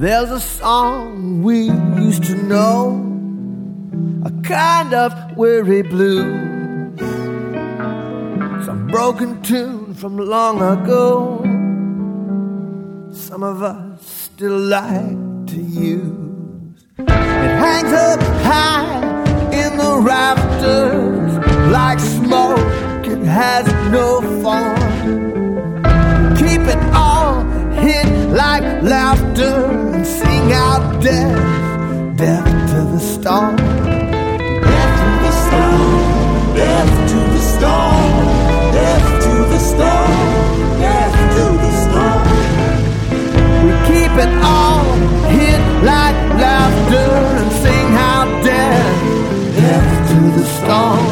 There's a song we used to know, a kind of weary blues, some broken tune from long ago, some of us still like to use. It hangs up high in the rafters like smoke, it has no form. Keep it all hid like laughter and sing out death, death to the storm. Death to the storm, death to the storm, death to the storm, death to the storm. We keep it all hid like laughter and sing out death, death to the storm.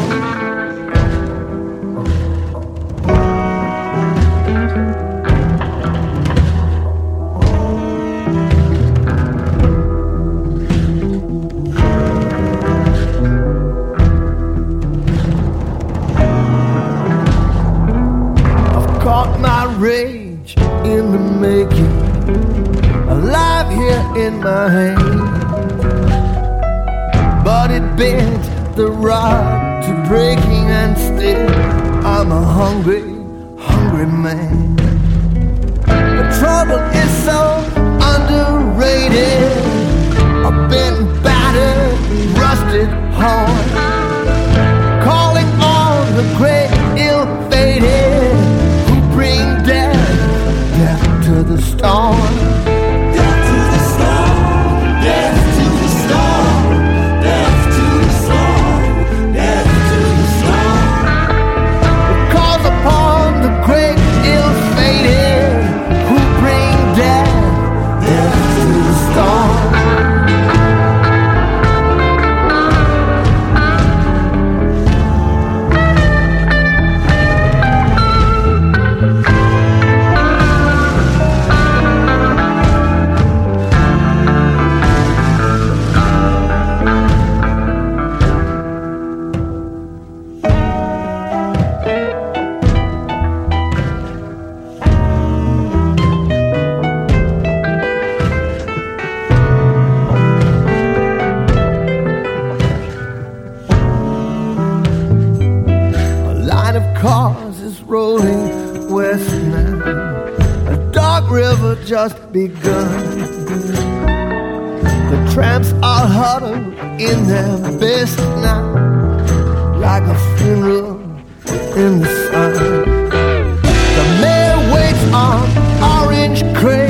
Rage in the making, alive here in my hand, but it bent the rod to breaking, and still I'm a hungry, hungry man. The trouble is so underrated, a bent, battered, rusted heart, calling on the great ill-fated, bring death, death to the storm. Death to the storm, death to the storm, death to the storm, death to the storm. It calls upon the great ill-fated who bring death, death to the storm. Cars is rolling west now, a dark river just begun. The tramps are huddled in their best now, like a funeral in the sun. The mayor waits on orange crates